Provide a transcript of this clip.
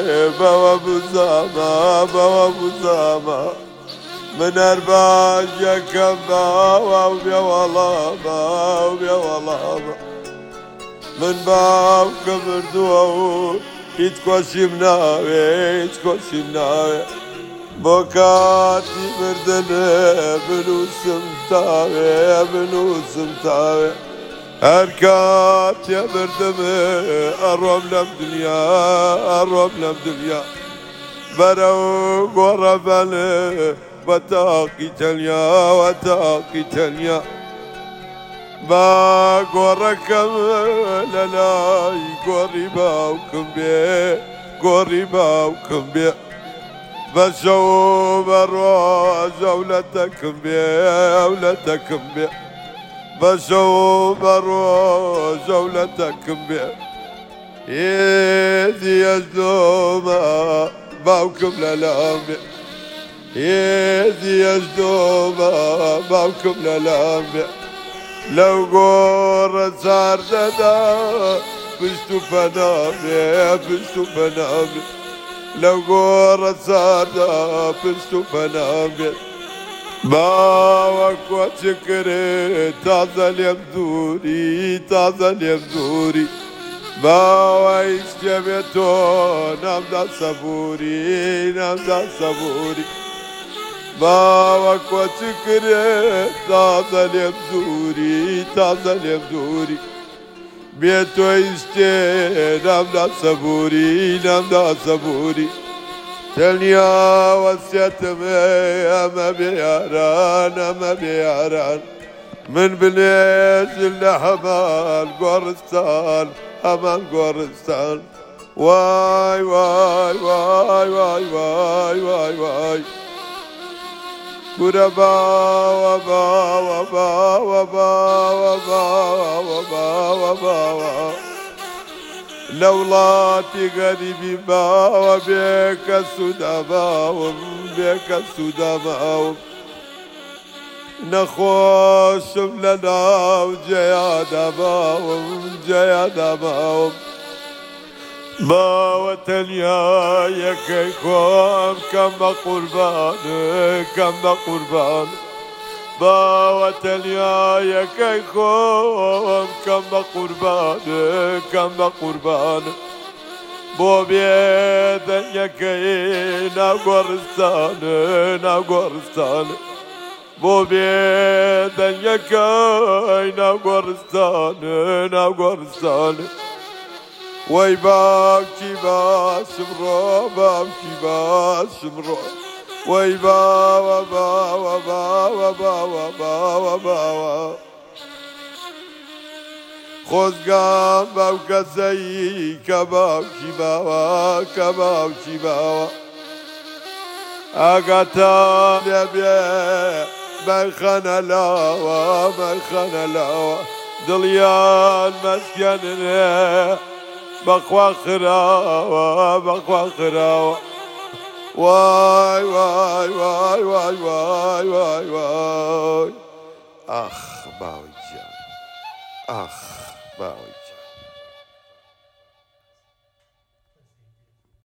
بەوە بزانە بەوە بزانە من هەرباش یەکەم باوە و بێوەڵامە و بێوەڵامە من باوکە مردووە و هیچ کۆشیم ناوێ هیچ کۆشیم ناوێ بۆ کاتی مردنێ بنووسم تاوێ بنووسم تاوێ هەر کاتێ مردمێ ئەڕۆم لەم دنیا ئەڕۆم لەم دنیا بەرەو گۆڕە بەنێ بە تاقی تەنیا وە تاقی تەنیا با گۆڕەکەم لە لای گۆڕی باوکم بێ گۆڕی باوکم بێ بە شەو بە ڕۆژ ئەولەتەکم بێ ئەولەتەکم بێ بە شەو بە ڕۆژ ئەولەتەکم بێ هێزی ئەژدۆمە باوکم لەلام بێ هێزی ئەژدۆمە باوکم لەلام بێ لەو گۆڕە چاردەدا پشت و پەنابێ پشت و پەنابێ لەو گۆڕە چاردا پشت و پەنابێت باوە کۆچ کرێت تازە لێم دووری تازە لێم دووری باوای شتێ بێت تۆ نامدا سەبووری نامدا سەبووری باوە کۆچ کرێت تازە لێم دووری تازە لێم دووری بێت تۆی شتێ نامدا سەبووری نامدا سەبووری تەنیا وەسیەتمێ ئەمە بێیاران ئەمە بێیاران من بنێژن لە هەمان گۆڕستان هەمان گۆڕستان وای وای وای وای وای وای وای گورە باوە باوە باوە باوە باوە باوە باوە لە وڵاتی غەریبی باوە بێکە سوودەماوم بێکە سوودەماوم نەخۆشم لە ناو جێیادەماوم جێیادەماوم باوە تەنیا یەکەی خۆم کەم بە قوربانە کەم بە قوربانە باوە تەنیا یەکەی خۆم کەم بە قوربانە کەم بە قوربانە بۆ بێدەنگەکەی ناو گۆڕستانە ناو گۆڕستانە بۆ بێدەنگەکەی ناو گۆڕستانە ناو گۆڕستانە وەی باوکی باشم ڕۆ باوکی باشم ڕۆ وەی باوە باوە باوە باوە باوە باوە خۆزگام باو کەسەی کە باوکی باوە کە باوکی باوە ئاگاتان لێبێ مەرخەنە لاوە مەرخەنە لاوە دڵیان مەسکێنێ بەخوا خراوە بەخوا خراوە وای وای وای وای وای وای وای ئاخ باوی گیان ئاخ باوی